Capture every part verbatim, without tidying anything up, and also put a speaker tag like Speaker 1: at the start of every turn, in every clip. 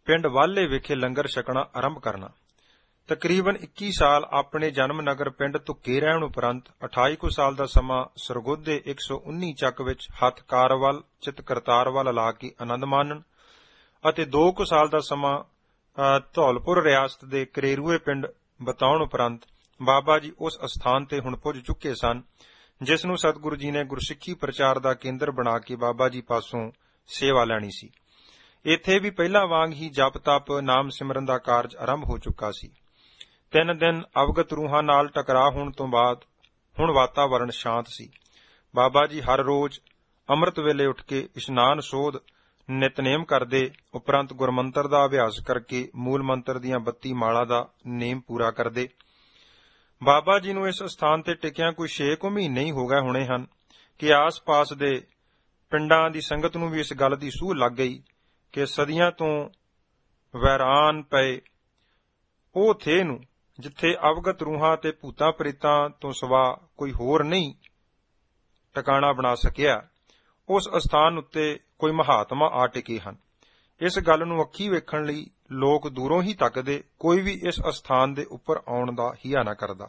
Speaker 1: ਪਿੰਡ ਵਾਲੇ ਵਿਖੇ ਲੰਗਰ ਛਕਣਾ ਆਰੰਭ ਕਰਨਾ। ਤਕਰੀਬਨ ਇੱਕੀ ਸਾਲ ਆਪਣੇ ਜਨਮ ਨਗਰ ਪਿੰਡ ਧੁੱਕੇ ਰਹਿਣ ਉਪਰੰਤ ਅਠਾਈ ਕੁ ਸਾਲ ਦਾ ਸਮਾਂ ਸਰਗੋਧੇ ਇੱਕ ਸੌ ਉੱਨੀ ਚੱਕ ਵਿੱਚ ਹੱਥ ਕਾਰਵਲ ਚਿਤ ਕਰਤਾਰ ਵੱਲ ਲਾ ਕੇ ਆਨੰਦ ਮਾਣਨ ਅਤੇ ਦੋ ਕੁ ਸਾਲ ਦਾ ਸਮਾਂ ਧੌਲਪੁਰ ਰਿਆਸਤ ਦੇ ਕਰੇਰੂਏ ਪਿੰਡ ਬਤਾਉਣ ਉਪਰੰਤ ਬਾਬਾ ਜੀ ਉਸ ਅਸਥਾਨ ਤੇ ਹੁਣ ਪੁੱਜ ਚੁੱਕੇ ਸਨ ਜਿਸ ਨੂੰ ਸਤਿਗੁਰੂ ਜੀ ਨੇ ਗੁਰਸਿੱਖੀ ਪ੍ਰਚਾਰ ਦਾ ਕੇਂਦਰ ਬਣਾ ਕੇ ਬਾਬਾ ਜੀ ਪਾਸੋਂ ਸੇਵਾ ਲੈਣੀ ਸੀ। ਇੱਥੇ ਵੀ ਪਹਿਲਾਂ ਵਾਂਗ ਹੀ ਜਪ ਤਪ ਨਾਮ ਸਿਮਰਨ ਦਾ ਕਾਰਜ ਆਰੰਭ ਹੋ ਚੁੱਕਾ ਸੀ। ਤਿੰਨ ਦਿਨ ਅਵਗਤ ਰੂਹਾਂ ਨਾਲ ਟਕਰਾਅ ਹੋਣ ਤੋਂ ਬਾਅਦ ਹੁਣ ਵਾਤਾਵਰਣ ਸ਼ਾਂਤ ਸੀ। ਬਾਬਾ ਜੀ ਹਰ ਰੋਜ਼ ਅੰਮ੍ਰਿਤ ਵੇਲੇ ਉੱਠ ਕੇ ਇਸ਼ਨਾਨ ਸੋਧ ਨਿਤਨੇਮ ਕਰਦੇ, ਉਪਰੰਤ ਗੁਰਮੰਤਰ ਦਾ ਅਭਿਆਸ ਕਰਕੇ ਮੂਲ ਮੰਤਰ ਦੀਆਂ ਬੱਤੀ ਮਾਲਾ ਦਾ ਨੇਮ ਪੂਰਾ ਕਰਦੇ। ਬਾਬਾ ਜੀ ਨੂੰ ਇਸ ਸਥਾਨ ਤੇ ਟਿਕਿਆਂ ਕੋਈ ਛੇ ਕੁ ਮਹੀਨੇ ਹੀ ਹੋ ਗਏ ਹੋਣੇ ਹਨ ਕਿ ਆਸ-ਪਾਸ ਦੇ ਪਿੰਡਾਂ ਦੀ ਸੰਗਤ ਨੂੰ ਵੀ ਇਸ ਗੱਲ ਦੀ ਸੂਹ ਲੱਗ ਗਈ ਕਿ ਸਦੀਆਂ ਤੋਂ ਵੈਰਾਨ ਪਏ ਉਹ ਥੇ ਨੂੰ ਜਿੱਥੇ ਅਵਗਤ ਰੂਹਾਂ ਤੇ ਭੂਤਾਂ ਪ੍ਰੇਤਾਂ ਤੋਂ ਸਿਵਾ ਕੋਈ ਹੋਰ ਨਹੀਂ ਟਿਕਾਣਾ ਬਣਾ ਸਕਿਆ, ਉਸ ਅਸਥਾਨ ਉੱਤੇ ਕੋਈ ਮਹਾਤਮਾ ਆ ਟਿਕੇ ਹਨ। ਇਸ ਗੱਲ ਨੂੰ ਅੱਖੀ ਵੇਖਣ ਲਈ ਲੋਕ ਦੂਰੋਂ ਹੀ ਤੱਕਦੇ, ਕੋਈ ਵੀ ਇਸ ਅਸਥਾਨ ਦੇ ਉੱਪਰ ਆਉਣ ਦਾ ਹਿਆ ਨਾ ਕਰਦਾ।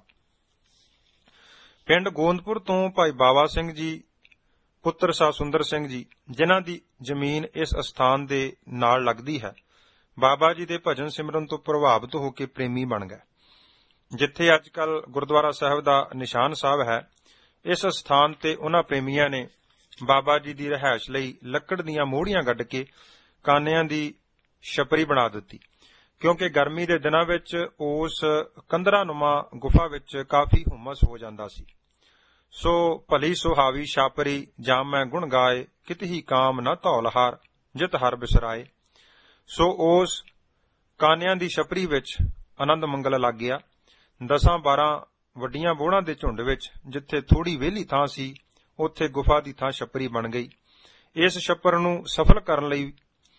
Speaker 1: ਪਿੰਡ ਗੋਂਦਪੁਰ ਤੋਂ ਭਾਈ ਬਾਵਾ ਸਿੰਘ ਜੀ ਪੁੱਤਰ ਸਾਹ ਸੁੰਦਰ ਸਿੰਘ ਜੀ, ਜਿਨ੍ਹਾਂ ਦੀ ਜ਼ਮੀਨ ਇਸ ਅਸਥਾਨ ਦੇ ਨਾਲ ਲੱਗਦੀ ਹੈ, ਬਾਬਾ ਜੀ ਦੇ ਭਜਨ ਸਿਮਰਨ ਤੋਂ ਪ੍ਰਭਾਵਿਤ ਹੋ ਕੇ ਪ੍ਰੇਮੀ ਬਣ ਗਏ। ਜਿੱਥੇ ਅੱਜ ਕੱਲ ਗੁਰਦੁਆਰਾ ਸਾਹਿਬ ਦਾ ਨਿਸ਼ਾਨ ਸਾਹਿਬ ਹੈ, ਇਸ ਅਸਥਾਨ ਤੇ ਉਹਨਾਂ ਪ੍ਰੇਮੀਆਂ ਨੇ ਬਾਬਾ ਜੀ ਦੀ ਰਿਹਾਇਸ਼ ਲਈ ਲੱਕੜ ਦੀਆਂ ਮੋਹੜੀਆਂ ਗੱਡ ਕੇ ਕਾਨਿਆਂ ਦੀ ਛਪਰੀ ਬਣਾ ਦਿੱਤੀ, ਕਿਉਂਕਿ ਗਰਮੀ ਦੇ ਦਿਨਾਂ ਵਿੱਚ ਉਸ ਕੰਧਰਾਨੁਮਾ ਗੁਫਾ ਵਿੱਚ ਕਾਫੀ ਹੁਮਸ ਹੋ ਜਾਂਦਾ ਸੀ। ਸੋ ਭਲੀ ਸੁਹਾਵੀ ਛਾਪਰੀ ਜਾਂ ਮੈਂ ਗੁਣ ਗਾਏ, ਕਿਤ ਹੀ ਕਾਮ ਨਾ ਧੌਲਹਾਰ ਜਿਤ ਹਰ ਬਿਸਰਾਏ। ਸੋ ਉਸ ਕਾਨਿਆਂ ਦੀ ਛਪਰੀ ਵਿੱਚ ਆਨੰਦ ਮੰਗਲ ਲੱਗ ਗਿਆ। ਦਸਾਂ ਬਾਰਾਂ ਵੱਡੀਆਂ ਬੋਹੜਾਂ ਦੇ ਝੁੰਡ ਵਿੱਚ ਜਿੱਥੇ ਥੋੜੀ ਵਿਹਲੀ ਥਾਂ ਸੀ, ਉੱਥੇ ਗੁਫਾ ਦੀ ਥਾਂ ਛਪਰੀ ਬਣ ਗਈ। ਇਸ ਛੱਪਰ ਨੂੰ ਸਫਲ ਕਰਨ ਲਈ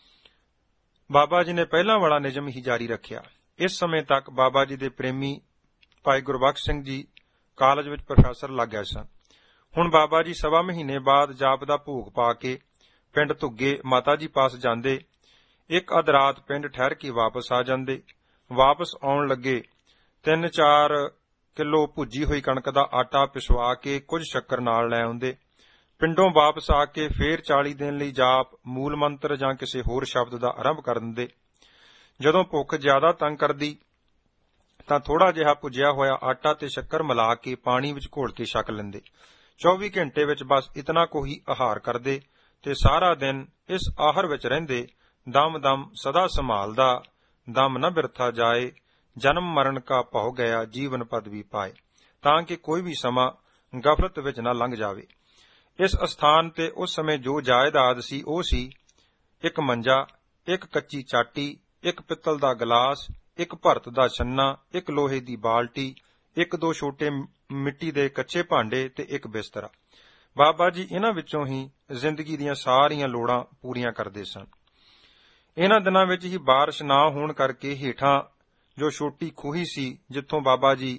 Speaker 1: ਬਾਬਾ ਜੀ ਨੇ ਪਹਿਲਾਂ ਵਾਲਾ ਨਿਯਮ ਹੀ ਜਾਰੀ ਰੱਖਿਆ। ਇਸ ਸਮੇਂ ਤੱਕ ਬਾਬਾ ਜੀ ਦੇ ਪ੍ਰੇਮੀ ਭਾਈ ਗੁਰਬਖਸ਼ ਸਿੰਘ ਜੀ ਕਾਲਜ ਵਿੱਚ ਪ੍ਰੋਫੈਸਰ ਲੱਗ ਗਏ ਸਨ। ਹੁਣ ਬਾਬਾ ਜੀ ਸਵਾ ਮਹੀਨੇ ਬਾਅਦ ਜਾਪ ਦਾ ਭੋਗ ਪਾ ਕੇ ਪਿੰਡ ਧੁੱਗੇ ਮਾਤਾ ਜੀ ਪਾਸ ਜਾਂਦੇ, ਇੱਕ ਅੱਧ ਰਾਤ ਪਿੰਡ ਠਹਿਰ ਕੇ ਵਾਪਸ ਆ ਜਾਂਦੇ। ਵਾਪਸ ਆਉਣ ਲੱਗੇ ਤਿੰਨ ਚਾਰ ਕਿਲੋ ਭੁੱਜੀ ਹੋਈ ਕਣਕ ਦਾ ਆਟਾ ਪਿਸਵਾ ਕੇ ਕੁਝ ਸ਼ੱਕਰ ਨਾਲ ਲੈ ਆਉਂਦੇ। ਪਿੰਡੋਂ ਵਾਪਸ ਆ ਕੇ ਫੇਰ ਚਾਲੀ ਦਿਨ ਲਈ ਜਾਪ, ਮੂਲ ਮੰਤਰ ਜਾਂ ਕਿਸੇ ਹੋਰ ਸ਼ਬਦ ਦਾ ਆਰੰਭ ਕਰ ਦਿੰਦੇ। ਜਦੋਂ ਭੁੱਖ ਜ਼ਿਆਦਾ ਤੰਗ ਕਰਦੀ ਤਾਂ ਥੋੜਾ ਜਿਹਾ ਭੁੱਜਿਆ ਹੋਇਆ ਆਟਾ ਤੇ ਸ਼ੱਕਰ ਮਿਲਾ ਕੇ ਪਾਣੀ ਵਿੱਚ ਘੋਲ ਕੇ ਛਕ ਲੈਂਦੇ। ਚੌਵੀ ਘੰਟੇ ਵਿੱਚ ਬਸ ਇਤਨਾ ਕੋ ਹੀ ਆਹਾਰ ਕਰਦੇ ਤੇ ਸਾਰਾ ਦਿਨ ਇਸ ਆਹਾਰ ਵਿੱਚ ਰਹਿੰਦੇ। ਦਮ ਦਮ ਸਦਾ ਸੰਭਾਲਦਾ, ਦਮ ਨ ਬਿਰਥਾ ਜਾਏ, ਜਨਮ ਮਰਨ ਕਾ ਭਉ ਗਿਆ, ਜੀਵਨ ਪਦਵੀ ਪਾਏ, ਤਾਂ ਕਿ ਕੋਈ ਵੀ ਸਮਾਂ ਗਫਲਤ ਵਿੱਚ ਨਾ ਲੰਘ ਜਾਵੇ। ਇਸ ਅਸਥਾਨ ਤੇ ਉਸ ਸਮੇਂ ਜੋ ਜਾਇਦਾਦ ਸੀ ਉਹ ਸੀ ਇੱਕ ਮੰਜਾ, ਇੱਕ ਕੱਚੀ ਚਾਟੀ, ਇੱਕ ਪਿੱਤਲ ਦਾ ਗਲਾਸ, ਇੱਕ ਭਰਤ ਦਾ ਛੰਨਾ, ਇੱਕ ਲੋਹੇ ਦੀ ਬਾਲਟੀ, ਇੱਕ ਦੋ ਛੋਟੇ ਮਿੱਟੀ ਦੇ ਕੱਚੇ ਭਾਂਡੇ ਤੇ ਇੱਕ ਬਿਸਤਰਾ। ਬਾਬਾ ਜੀ ਇਹਨਾਂ ਵਿੱਚੋਂ ਹੀ ਜ਼ਿੰਦਗੀ ਦੀਆਂ ਸਾਰੀਆਂ ਲੋੜਾਂ ਪੂਰੀਆਂ ਕਰਦੇ ਸਨ। ਇਹਨਾਂ ਦਿਨਾਂ ਵਿੱਚ ਹੀ ਬਾਰਿਸ਼ ਨਾ ਹੋਣ ਕਰਕੇ ਹੇਠਾਂ ਜੋ ਛੋਟੀ ਖੂਹੀ ਸੀ ਜਿੱਥੋਂ ਬਾਬਾ ਜੀ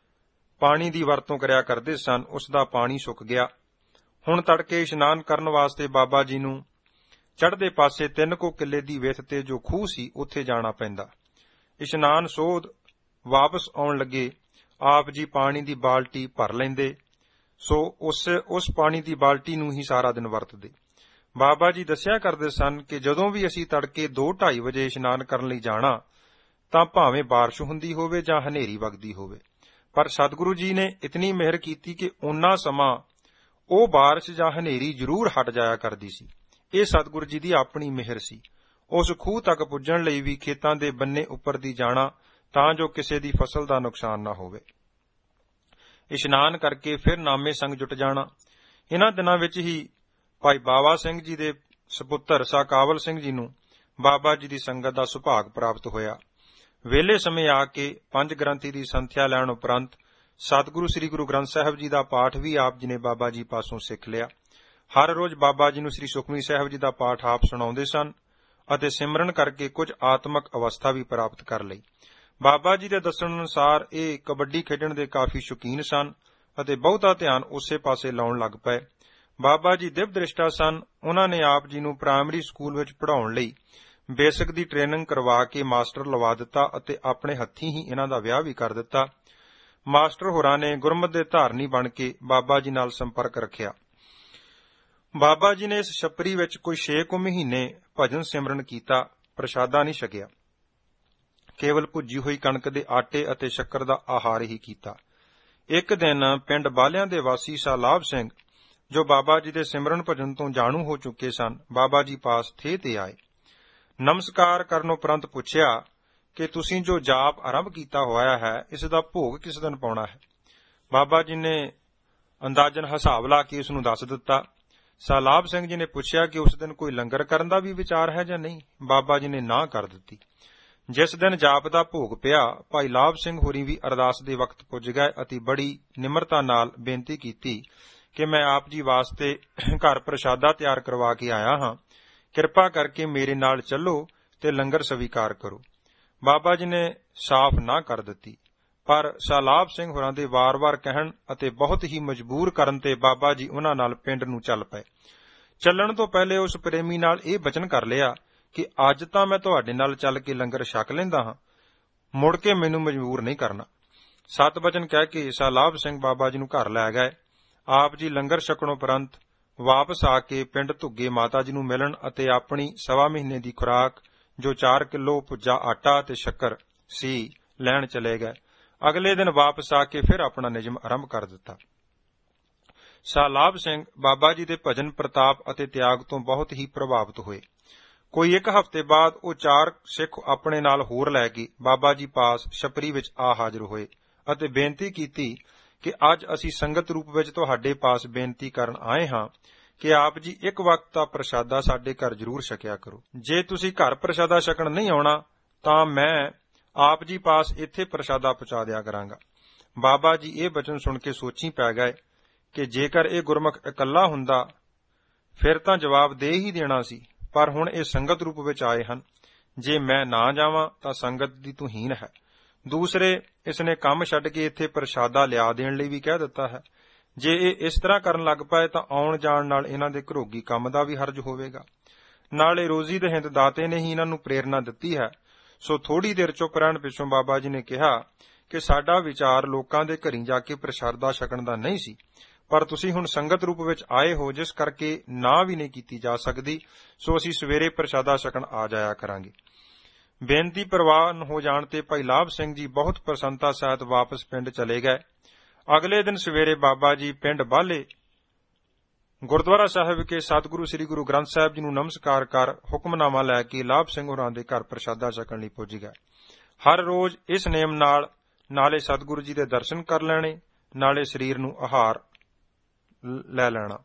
Speaker 1: ਪਾਣੀ ਦੀ ਵਰਤੋਂ ਕਰਿਆ ਕਰਦੇ ਸਨ, ਉਸ ਦਾ ਪਾਣੀ ਸੁੱਕ ਗਿਆ। ਹੁਣ ਤੜਕੇ ਇਸ਼ਨਾਨ ਕਰਨ ਵਾਸਤੇ ਬਾਬਾ ਜੀ ਨੂੰ ਚੜ੍ਹਦੇ ਪਾਸੇ ਤਿੰਨ ਕੁ ਕਿੱਲੇ ਦੀ ਵਿੱਥ ਤੇ ਜੋ ਖੂਹ ਸੀ ਉੱਥੇ ਜਾਣਾ ਪੈਂਦਾ। ਇਸ਼ਨਾਨ ਸੋਧ ਵਾਪਸ ਆਉਣ ਲੱਗੇ ਆਪ ਜੀ ਪਾਣੀ ਦੀ ਬਾਲਟੀ ਭਰ ਲੈਂਦੇ, ਸੋ ਉਸ ਉਸ ਪਾਣੀ ਦੀ ਬਾਲਟੀ ਨੂੰ ਹੀ ਸਾਰਾ ਦਿਨ ਵਰਤਦੇ। ਬਾਬਾ ਜੀ ਦੱਸਿਆ ਕਰਦੇ ਸਨ ਕਿ ਜਦੋਂ ਵੀ ਅਸੀਂ ਤੜਕੇ ਦੋ ਢਾਈ ਵਜੇ ਇਸ਼ਨਾਨ ਕਰਨ ਲਈ ਜਾਣਾ ਤਾਂ ਭਾਵੇਂ ਬਾਰਿਸ਼ ਹੁੰਦੀ ਹੋਵੇ ਜਾਂ ਹਨੇਰੀ ਵਗਦੀ ਹੋਵੇ, ਪਰ ਸਤਿਗੁਰੂ ਜੀ ਨੇ ਇਤਨੀ ਮਿਹਰ ਕੀਤੀ ਕਿ ਓਨਾ ਸਮਾਂ ਉਹ ਬਾਰਿਸ਼ ਜਾਂ ਹਨੇਰੀ ਜ਼ਰੂਰ ਹਟ ਜਾਇਆ ਕਰਦੀ ਸੀ। ਇਹ ਸਤਿਗੁਰੂ ਜੀ ਦੀ ਆਪਣੀ ਮਿਹਰ ਸੀ। ਉਸ ਖੂਹ ਤੱਕ ਪੁੱਜਣ ਲਈ ਵੀ ਖੇਤਾਂ ਦੇ ਬੰਨੇ ਉੱਪਰ ਦੀ ਜਾਣਾ ਤਾਂ ਜੋ ਕਿਸੇ ਦੀ ਫਸਲ ਦਾ ਨੁਕਸਾਨ ਨਾ ਹੋਵੇ। ਇਸ਼ਨਾਨ ਕਰਕੇ ਫਿਰ ਨਾਮੇ ਸੰਗ ਜੁਟ ਜਾਣਾ। ਇਹਨਾਂ ਦਿਨਾਂ ਵਿੱਚ ਹੀ ਭਾਈ ਬਾਵਾ ਸਿੰਘ ਜੀ ਦੇ ਸਪੁੱਤਰ ਸਾਹ ਕਾਬਲ ਸਿੰਘ ਜੀ ਨੂੰ ਬਾਬਾ ਜੀ ਦੀ ਸੰਗਤ ਦਾ ਸੁਭਾਗ ਪ੍ਰਾਪਤ ਹੋਇਆ। ਵੇਲੇ ਸਮੇਂ ਆ ਕੇ ਪੰਜ ਗ੍ਰੰਥੀ ਦੀ ਸੰਥਿਆ ਲੈਣ ਉਪਰੰਤ ਸਤਿਗੁਰੂ ਸ੍ਰੀ ਗੁਰੂ ਗ੍ਰੰਥ ਸਾਹਿਬ ਜੀ ਦਾ ਪਾਠ ਵੀ ਆਪ ਜੀ ਨੇ ਬਾਬਾ ਜੀ ਪਾਸੋਂ ਸਿੱਖ ਲਿਆ। ਹਰ ਰੋਜ਼ ਬਾਬਾ ਜੀ ਨੂੰ ਸ੍ਰੀ ਸੁਖਮਨੀ ਸਾਹਿਬ ਜੀ ਦਾ ਪਾਠ ਆਪ ਸੁਣਾਉਂਦੇ ਸਨ ਅਤੇ ਸਿਮਰਨ ਕਰਕੇ ਕੁਝ ਆਤਮਕ ਅਵਸਥਾ ਵੀ ਪ੍ਰਾਪਤ ਕਰ ਲਈ। ਬਾਬਾ ਜੀ ਦੇ ਦੱਸਣ ਅਨੁਸਾਰ ਇਹ ਕਬੱਡੀ ਖੇਡਣ ਦੇ ਕਾਫੀ ਸ਼ੌਕੀਨ ਸਨ ਅਤੇ ਬਹੁਤਾ ਧਿਆਨ ਉਸੇ ਪਾਸੇ ਲਾਉਣ ਲੱਗ ਪਏ। ਬਾਬਾ ਜੀ ਦਿਵ ਦ੍ਰਿਸ਼ਟਾ ਸਨ। ਉਹਨਾਂ ਨੇ ਆਪ ਜੀ ਨੂੰ ਪ੍ਰਾਇਮਰੀ ਸਕੂਲ ਵਿੱਚ ਪੜ੍ਹਾਉਣ ਲਈ ਬੇਸਿਕ ਦੀ ਟ੍ਰੇਨਿੰਗ ਕਰਵਾ ਕੇ ਮਾਸਟਰ ਲਵਾ ਦਿੱਤਾ ਅਤੇ ਆਪਣੇ ਹੱਥੀਂ ਹੀ ਇਹਨਾਂ ਦਾ ਵਿਆਹ ਵੀ ਕਰ ਦਿੱਤਾ। ਮਾਸਟਰ ਹੋਰਾਂ ਨੇ ਗੁਰਮਤਿ ਦੇ ਧਾਰਨੀ ਬਣ ਕੇ ਬਾਬਾ ਜੀ ਨਾਲ ਸੰਪਰਕ ਰੱਖਿਆ। ਬਾਬਾ ਜੀ ਨੇ ਇਸ ਛਪਰੀ ਵਿੱਚ ਕੋਈ ਛੇ ਕੁ ਮਹੀਨੇ ਭਜਨ ਸਿਮਰਨ ਕੀਤਾ, ਪ੍ਰਸ਼ਾਦਾ ਨਹੀਂ ਛਕਿਆ। ਕੇਵਲ ਭੁੱਜੀ ਹੋਈ ਕਣਕ ਦੇ ਆਟੇ ਅਤੇ ਸ਼ੱਕਰ ਦਾ ਆਹਾਰ ਹੀ ਕੀਤਾ। ਇੱਕ ਦਿਨ ਪਿੰਡ ਬਾਲਿਆਂ ਦੇ ਵਾਸੀ ਸਾਲਾਬ ਸਿੰਘ, ਜੋ ਬਾਬਾ ਜੀ ਦੇ ਸਿਮਰਨ ਭਜਨ ਤੋਂ ਜਾਣੂ ਹੋ ਚੁੱਕੇ ਸਨ, ਬਾਬਾ ਜੀ ਪਾਸ ਥੇ ਤੇ ਆਏ। ਨਮਸਕਾਰ ਕਰਨ ਉਪਰੰਤ ਪੁੱਛਿਆ ਕਿ ਤੁਸੀਂ ਜੋ ਜਾਪ ਆਰੰਭ ਕੀਤਾ ਹੋਇਆ ਹੈ, ਇਸ ਦਾ ਭੋਗ ਕਿਸ ਦਿਨ ਪਾਉਣਾ ਹੈ। ਬਾਬਾ ਜੀ ਨੇ ਅੰਦਾਜ਼ਨ ਹਿਸਾਬ ਲਾ ਕੇ ਉਸ ਨੂੰ ਦੱਸ ਦਿੱਤਾ। ਸਾਲਾਬ ਸਿੰਘ ਜੀ ਨੇ ਪੁੱਛਿਆ ਕਿ ਉਸ ਦਿਨ ਕੋਈ ਲੰਗਰ ਕਰਨ ਦਾ ਵੀ ਵਿਚਾਰ ਹੈ ਜਾਂ ਨਹੀਂ। ਬਾਬਾ ਜੀ ਨੇ ਨਾਂਹ ਕਰ ਦਿੱਤੀ। ਜਿਸ ਦਿਨ ਜਾਪ ਦਾ ਭੋਗ ਪਿਆ, ਭਾਈ ਲਾਭ ਸਿੰਘ ਹੋਰੀ ਵੀ ਅਰਦਾਸ ਦੇ ਵਕਤ ਪੁੱਜ ਗਏ ਅਤੇ ਬੜੀ ਨਿਮਰਤਾ ਨਾਲ ਬੇਨਤੀ ਕੀਤੀ ਕਿ ਮੈਂ ਆਪ ਜੀ ਵਾਸਤੇ ਘਰ ਪ੍ਰਸ਼ਾਦਾ ਤਿਆਰ ਕਰਵਾ ਕੇ ਆਇਆ ਹਾਂ, ਕਿਰਪਾ ਕਰਕੇ ਮੇਰੇ ਨਾਲ ਚੱਲੋ ਤੇ ਲੰਗਰ ਸਵੀਕਾਰ ਕਰੋ। ਬਾਬਾ ਜੀ ਨੇ ਸਾਫ਼ ਨਾ ਕਰ ਦਿੱਤੀ, ਪਰ ਸਾਲਾਬ ਸਿੰਘ ਹੋਰਾਂ ਦੇ ਵਾਰ-ਵਾਰ ਕਹਿਣ ਅਤੇ ਬਹੁਤ ਹੀ ਮਜਬੂਰ ਕਰਨ ਤੇ ਬਾਬਾ ਜੀ ਉਹਨਾਂ ਨਾਲ ਪਿੰਡ ਨੂੰ ਚੱਲ ਪਏ। ਚੱਲਣ ਤੋਂ ਪਹਿਲੇ ਉਸ ਪ੍ਰੇਮੀ ਨਾਲ ਇਹ ਬਚਨ ਕਰ ਲਿਆ ਕਿ ਅੱਜ ਤਾਂ ਮੈਂ ਤੁਹਾਡੇ ਨਾਲ ਚੱਲ ਕੇ ਲੰਗਰ ਛਕ ਲੈਂਦਾ ਹਾਂ, ਮੁੜ ਕੇ ਮੈਨੂੰ ਮਜਬੂਰ ਨਹੀਂ ਕਰਨਾ। ਸਤ ਬਚਨ ਕਹਿ ਕੇ ਸਾਲਾਬ ਸਿੰਘ ਬਾਬਾ ਜੀ ਨੂੰ ਘਰ ਲੈ ਗਏ। ਆਪ ਜੀ ਲੰਗਰ ਛਕਣੋਂ ਉਪਰੰਤ ਵਾਪਸ ਆ ਕੇ ਪਿੰਡ ਧੁੱਗੇ ਮਾਤਾ ਜੀ ਨੂੰ ਮਿਲਣ ਅਤੇ ਆਪਣੀ ਸਵਾ ਮਹੀਨੇ ਦੀ ਖੁਰਾਕ, ਜੋ ਚਾਰ ਕਿਲੋ ਭੁੱਜਾ ਆਟਾ ਅਤੇ ਸ਼ੱਕਰ ਸੀ, ਲੈਣ ਚਲੇ ਗਏ। ਅਗਲੇ ਦਿਨ ਵਾਪਸ ਆ ਕੇ ਫਿਰ ਆਪਣਾ ਨਿਯਮ ਆਰੰਭ ਕਰ ਦਿੱਤਾ। ਸਾਲਾਬ ਸਿੰਘ ਬਾਬਾ ਜੀ ਦੇ ਭਜਨ ਪ੍ਰਤਾਪ ਅਤੇ ਤਿਆਗ ਤੋਂ ਬਹੁਤ ਹੀ ਪ੍ਰਭਾਵਿਤ ਹੋਏ। ਕੋਈ ਇੱਕ ਹਫ਼ਤੇ ਬਾਅਦ ਉਹ ਚਾਰ ਸਿੱਖ ਆਪਣੇ ਨਾਲ ਹੋਰ ਲੈ ਕੇ ਬਾਬਾ ਜੀ ਪਾਸ ਛਪਰੀ ਵਿੱਚ ਆ ਹਾਜ਼ਰ ਹੋਏ ਅਤੇ ਬੇਨਤੀ ਕੀਤੀ ਕਿ ਅੱਜ ਅਸੀਂ ਸੰਗਤ ਰੂਪ ਵਿੱਚ ਤੁਹਾਡੇ ਪਾਸ ਬੇਨਤੀ ਕਰਨ ਆਏ ਹਾਂ ਕਿ ਆਪ ਜੀ ਇੱਕ ਵਕਤ ਦਾ ਪ੍ਰਸ਼ਾਦਾ ਸਾਡੇ ਘਰ ਜ਼ਰੂਰ ਛਕਿਆ ਕਰੋ। ਜੇ ਤੁਸੀਂ ਘਰ ਪ੍ਰਸ਼ਾਦਾ ਛਕਣ ਨਹੀਂ ਆਉਣਾ ਤਾਂ ਮੈਂ ਆਪ ਜੀ ਪਾਸ ਇੱਥੇ ਪ੍ਰਸ਼ਾਦਾ ਪਹੁੰਚਾ ਦਿਆ ਕਰਾਂਗਾ। ਬਾਬਾ ਜੀ ਇਹ ਬਚਨ ਸੁਣ ਕੇ ਸੋਚੀ ਪੈ ਗਏ ਕਿ ਜੇਕਰ ਇਹ ਗੁਰਮੁਖ ਇਕੱਲਾ ਹੁੰਦਾ ਫਿਰ ਤਾਂ ਜਵਾਬ ਦੇ ਹੀ ਦੇਣਾ ਸੀ, ਪਰ ਹੁਣ ਇਹ ਸੰਗਤ ਰੂਪ ਵਿੱਚ ਆਏ ਹਨ। ਜੇ ਮੈਂ ਨਾ ਜਾਵਾਂ ਤਾਂ ਸੰਗਤ ਦੀ ਤੁਹੀਨ ਹੈ। ਦੂਸਰੇ, ਇਸ ਨੇ ਕੰਮ ਛੱਡ ਕੇ ਇੱਥੇ ਪ੍ਰਸ਼ਾਦਾ ਲਿਆ ਦੇਣ ਲਈ ਵੀ ਕਹਿ ਦਿੱਤਾ ਹੈ। ਜੇ ਇਹ ਇਸ ਤਰ੍ਹਾਂ ਕਰਨ ਲੱਗ ਪਏ ਤਾਂ ਆਉਣ ਜਾਣ ਨਾਲ ਇਹਨਾਂ ਦੇ ਘਰੋਗੀ ਕੰਮ ਦਾ ਵੀ ਹਰਜ ਹੋਵੇਗਾ। ਨਾਲੇ ਰੋਜ਼ੀ ਦੇ ਹਿੰਦ ਦਾਤੇ ਨੇ ਹੀ ਇਹਨਾਂ ਨੂੰ ਪ੍ਰੇਰਨਾ ਦਿੱਤੀ ਹੈ। ਸੋ ਥੋੜੀ ਦੇਰ ਚੁੱਪ ਰਹਿਣ ਪਿੱਛੋਂ ਬਾਬਾ ਜੀ ਨੇ ਕਿਹਾ ਕਿ ਸਾਡਾ ਵਿਚਾਰ ਲੋਕਾਂ ਦੇ ਘਰੀਂ ਜਾ ਕੇ ਪ੍ਰਸ਼ਾਦਾ ਛਕਣ ਦਾ ਨਹੀਂ ਸੀ, ਪਰ ਤੁਸੀਂ ਹੁਣ ਸੰਗਤ ਰੂਪ ਵਿੱਚ ਆਏ ਹੋ, ਜਿਸ ਕਰਕੇ ਨਾ ਵੀ ਨਹੀਂ ਕੀਤੀ ਜਾ ਸਕਦੀ। ਸੋ ਅਸੀਂ ਸਵੇਰੇ ਪ੍ਰਸ਼ਾਦਾ ਛਕਣ ਆ ਜਾਇਆ ਕਰਾਂਗੇ। ਬੇਨਤੀ ਪ੍ਰਵਾਨ ਹੋ ਜਾਣ ਤੇ ਭਾਈ ਲਾਭ ਸਿੰਘ ਜੀ ਬਹੁਤ ਪ੍ਰਸੰਨਤਾ ਸਹਿਤ ਵਾਪਸ ਪਿੰਡ ਚਲੇ ਗਏ। ਅਗਲੇ ਦਿਨ ਸਵੇਰੇ ਬਾਬਾ ਜੀ ਪਿੰਡ ਬਾਲੇ ਗੁਰਦੁਆਰਾ ਸਾਹਿਬ ਵਿਖੇ ਸਤਿਗੁਰੂ ਸ੍ਰੀ ਗੁਰੂ ਗ੍ਰੰਥ ਸਾਹਿਬ ਜੀ ਨੂੰ ਨਮਸਕਾਰ ਕਰ ਹੁਕਮਨਾਮਾ ਲੈ ਕੇ ਲਾਭ ਸਿੰਘ ਹੋਰਾਂ ਦੇ ਘਰ ਪ੍ਰਸ਼ਾਦਾ ਛਕਣ ਲਈ ਪੁੱਜ ਗਏ। ਹਰ ਰੋਜ਼ ਇਸ ਨੇਮ ਨਾਲ ਨਾਲੇ ਸਤਿਗੁਰੂ ਜੀ ਦੇ ਦਰਸ਼ਨ ਕਰ ਲੈਣੇ, ਨਾਲੇ ਸਰੀਰ ਨੂੰ ਆਹਾਰ ਲੈ ਲੈਣਾ।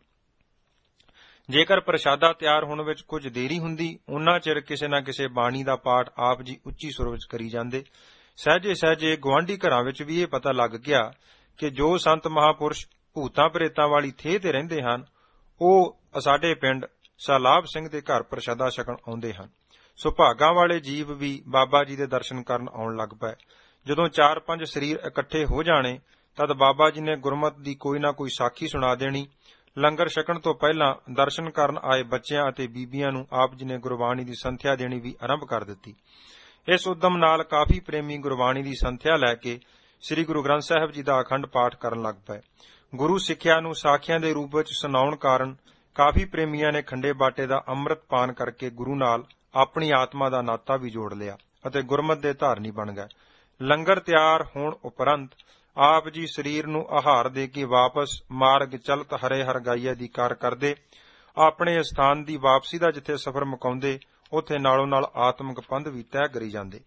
Speaker 1: ਜੇਕਰ ਪ੍ਰਸ਼ਾਦਾ ਤਿਆਰ ਹੋਣ ਵਿੱਚ ਕੁਝ ਦੇਰੀ ਹੁੰਦੀ, ਉਨਾ ਚਿਰ ਕਿਸੇ ਨਾ ਕਿਸੇ ਬਾਣੀ ਦਾ ਪਾਠ ਆਪ ਜੀ ਉੱਚੀ ਸੁਰ ਵਿੱਚ ਕਰੀ ਜਾਂਦੇ। ਸਹਿਜੇ ਸਹਿਜੇ ਗੁਆਂਢੀ ਘਰਾਂ ਵਿੱਚ ਵੀ ਇਹ ਪਤਾ ਲੱਗ ਗਿਆ ਕਿ ਜੋ ਸੰਤ ਮਹਾਂਪੁਰਸ਼ ਭੂਤਾਂ ਪ੍ਰੇਤਾਂ ਵਾਲੀ ਥੇਹ ਤੇ ਰਹਿੰਦੇ ਹਨ, ਉਹ ਸਾਡੇ ਪਿੰਡ ਸਾਲਾਬ ਸਿੰਘ ਦੇ ਘਰ ਪ੍ਰਸ਼ਾਦਾ ਛਕਣ ਆਉਂਦੇ ਹਨ। ਸੁਭਾਗਾਂ ਵਾਲੇ ਜੀਵ ਵੀ ਬਾਬਾ ਜੀ ਦੇ ਦਰਸ਼ਨ ਕਰਨ ਆਉਣ ਲੱਗ ਪਏ। ਜਦੋਂ ਚਾਰ ਪੰਜ ਸਰੀਰ ਇਕੱਠੇ ਹੋ ਜਾਣੇ, ਤਦ ਬਾਬਾ ਜੀ ਨੇ ਗੁਰਮਤਿ ਦੀ ਕੋਈ ਨਾ ਕੋਈ ਸਾਖੀ ਸੁਣਾ ਦੇਣੀ। ਲੰਗਰ ਛਕਣ ਤੋਂ ਪਹਿਲਾਂ ਦਰਸ਼ਨ ਕਰਨ ਆਏ ਬੱਚਿਆਂ ਅਤੇ ਬੀਬੀਆਂ ਨੂੰ ਆਪ ਜੀ ਨੇ ਗੁਰਬਾਣੀ ਦੀ ਸੰਥਿਆ ਦੇਣੀ ਵੀ ਆਰੰਭ ਕਰ ਦਿੱਤੀ। ਇਸ ਉਦਮ ਨਾਲ ਕਾਫੀ ਪ੍ਰੇਮੀ ਗੁਰਬਾਣੀ ਦੀ ਸੰਥਿਆ ਲੈ ਕੇ ਸ੍ਰੀ ਗੁਰੂ ਗ੍ਰੰਥ ਸਾਹਿਬ ਜੀ ਦਾ ਅਖੰਡ ਪਾਠ ਕਰਨ ਲੱਗ ਪਏ। ਗੁਰੂ ਸਿੱਖਿਆ ਨੂੰ ਸਾਖੀਆਂ ਦੇ ਰੂਪ ਵਿੱਚ ਸੁਣਾਉਣ ਕਾਰਨ ਕਾਫੀ ਪ੍ਰੇਮੀਆਂ ਨੇ ਖੰਡੇ ਬਾਟੇ ਦਾ ਅੰਮ੍ਰਿਤ ਪਾਨ ਕਰਕੇ ਗੁਰੂ ਨਾਲ ਆਪਣੀ ਆਤਮਾ ਦਾ ਨਾਤਾ ਵੀ ਜੋੜ ਲਿਆ ਅਤੇ ਗੁਰਮਤਿ ਦੇ ਧਾਰਨੀ ਬਣ ਗਏ। ਲੰਗਰ ਤਿਆਰ ਹੋਣ ਉਪਰੰਤ ਆਪ ਜੀ ਸਰੀਰ ਨੂੰ ਆਹਾਰ ਦੇ ਕੇ ਵਾਪਸ ਮਾਰਗ ਚਲਤ ਹਰੇ ਹਰ ਗਾਈਆ ਦੀ ਕਾਰ ਕਰਦੇ। ਆਪਣੇ ਸਥਾਨ ਦੀ ਵਾਪਸੀ ਦਾ ਜਿੱਥੇ ਸਫ਼ਰ ਮੁਕਾਉਂਦੇ, ਉੱਥੇ ਨਾਲੋਂ ਨਾਲ ਆਤਮਿਕ ਪੰਧ ਵੀ ਤੈਅ ਕਰੀ ਜਾਂਦੇ।